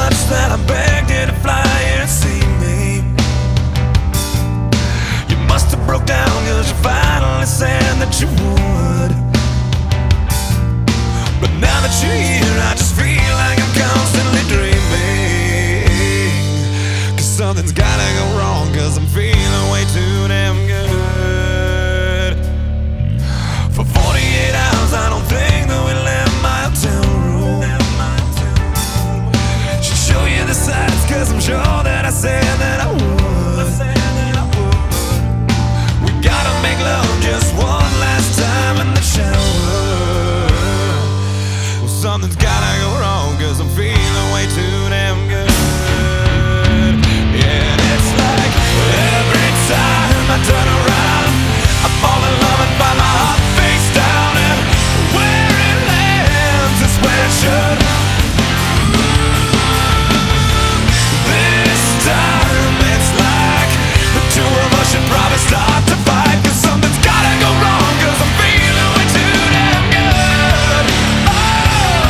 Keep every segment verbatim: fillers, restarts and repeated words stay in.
much that I begged you to fly here and see me. You must have broke down cause you finally said that you would. But now that you're here I just feel like I'm constantly dreaming. Cause something's gotta go wrong cause I'm feeling way too damn good. For forty-eight hours I don't think that we left my hotel room. Should show you the sights cause I'm sure that I said that I would. We gotta make love just one last time in the shower. Well, something's gotta go wrong cause I'm feeling way too damn good. Yeah, and it's like every time I turn around I fall in love and find my heart face down, and where it lands is where it should. This time it's like the two of us should probably start to fight, cause something's gotta go wrong cause I'm feeling way too damn good. Oh,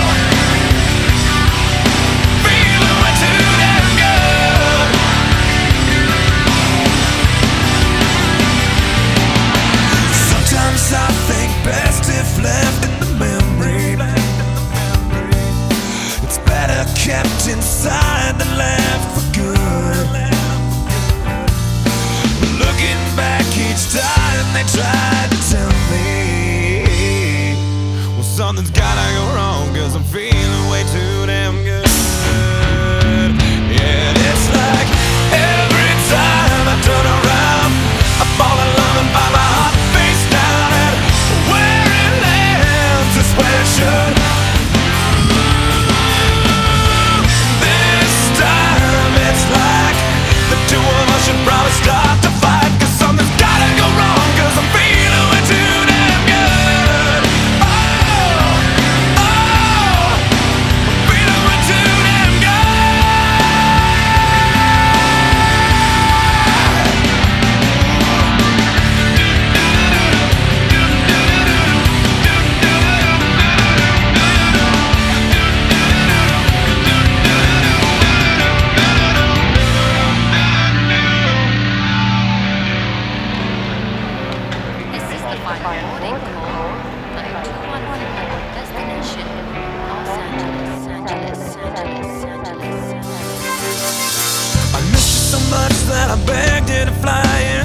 feeling way too damn good. Sometimes I think best if left in the memory. It's better kept inside than left for good. Looking back each time they tried to tell me, well, something's gotta go wrong cause I'm feeling way too damn good. Yeah, and it's like every time I turn around I fall in love and find my heart face down, and where it lands is where it should. This time it's like the two of us should probably start to fight, cause something's gotta go wrong cause I'm feeling way too damn good. Oh, oh, I'm feeling way too damn good. This is the final boarding call for two one four, destination Los Angeles, Angeles, Angeles, Angeles, Angeles. I miss you so much that I begged you to fly in